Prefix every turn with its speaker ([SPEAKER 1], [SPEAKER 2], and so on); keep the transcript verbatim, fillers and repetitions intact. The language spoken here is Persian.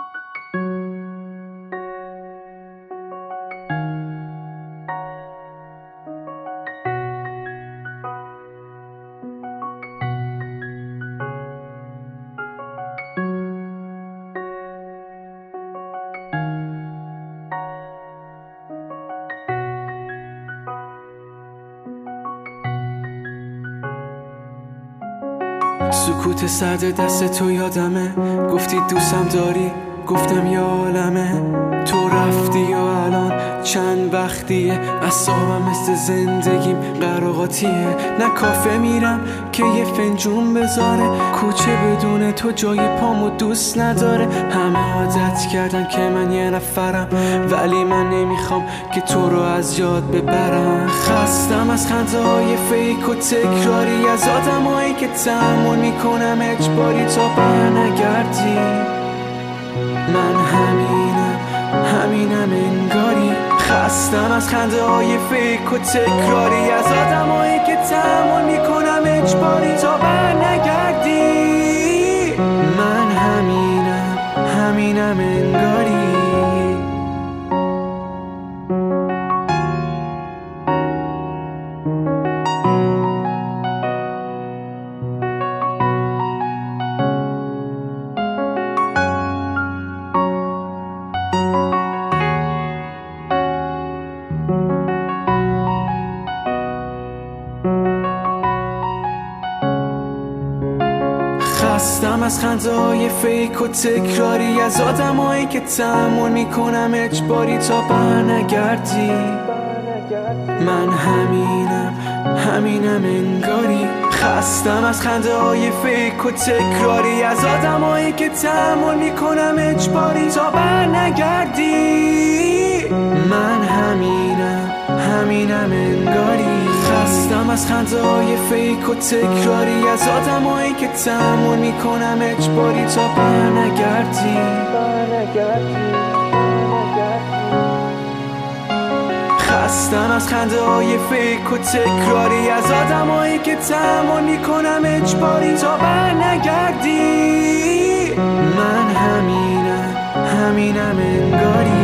[SPEAKER 1] سکوت سرد دست تو یادمه، گفتی دوستم داری، گفتم یا عالمه. تو رفتی و الان چند وقتیه، اعصابم مثل زندگیم قراقاتیه. نه کافه میرم که یه فنجون بذاره، کوچه بدون تو جای پامو دوست نداره. همه عادت کردن که من یه نفرم، ولی من نمیخوام که تو رو از یاد ببرم. خستم از خنده های فیک و تکراری، از آدمایی که تحمل میکنم اجباری تا برنگردی. من همینم همینم انگاری. خستم از خنده های فیک و تکراری، از آدمایی که تحمل میکنم اجباری تا برنگردی. من همینم همینم انگاری. خستم از خنده های فیک و تکراری، از آدمایی که تحمل میکنم اجباری تا برنگردی. من همینم همینم انگاری. خستم از خنده های فیک و تکراری، از آدمایی که تحمل میکنم اجباری تا برنگردی. من همینم همینم انگاری. خستم از خنده های فیک و تکراری، از آدمایی که تحمل میکنم اجباری تا برنگردی. خستم از خنده های فیک و تکراری، از آدمایی که تحمل میکنم اجباری تا برنگردی. من همینم همینم انگاری.